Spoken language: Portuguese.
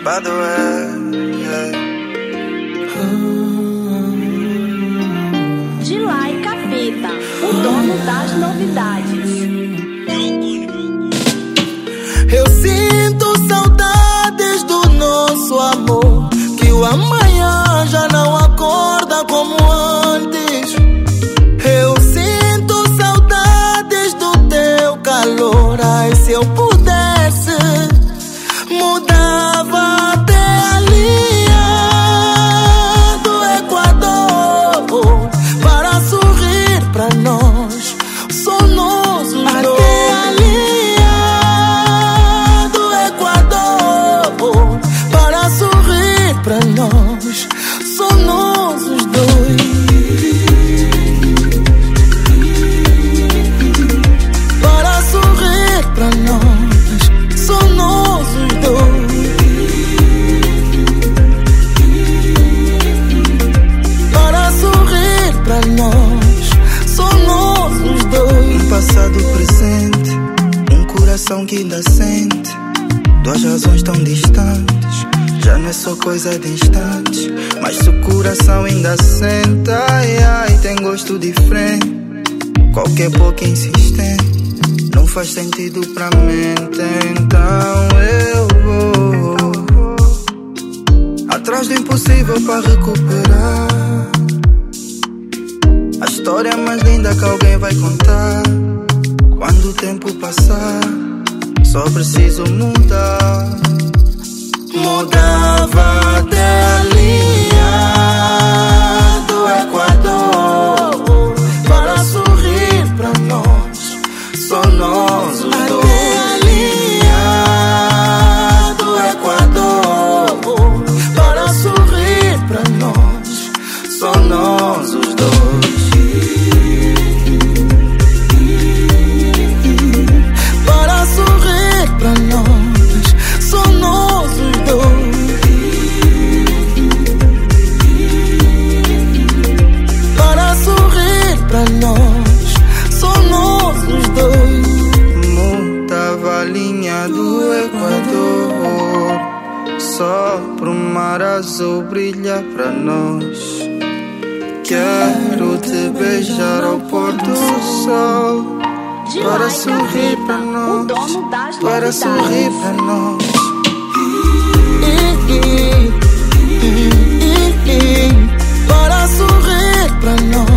by the way, yeah. Gilai Capeta, o dono das novidades. Eu sinto saudades do nosso amor, que o amanhã já não acorda como antes. Eu sinto saudades do teu calor. Ai, se eu pudesse, mudava até a linha do Equador para sorrir pra nós, só nós os dois. Até a linha do Equador para sorrir pra nós, só nós os dois. Para sorrir pra nós, só nós os dois. Para sorrir pra nós, só nós os dois. Um passado presente, um coração que ainda sente, duas razões tão distantes, já não é só coisa de instantes. Mas se o coração ainda sente, ai, ai, tem gosto diferente. Qualquer pouco insistente não faz sentido pra mente. Então eu vou atrás do impossível pra recuperar a história mais linda que alguém vai contar. Quando o tempo passar, só preciso mudar. Mudava até a linha do Equador para sorrir pra nós, só nós os dois. Até a linha do Equador para sorrir pra nós, só nós os dois. para sorrir pra nós, só nós os dois. Para sorrir pra nós, só nós os dois. Mudava a linha do Equador só pro mar azul brilhar pra nós. Quero te beijar ao pôr do sol para sorrir pra nós, o dono das para novidades. sorrir pra nós. Para sorrir pra nós.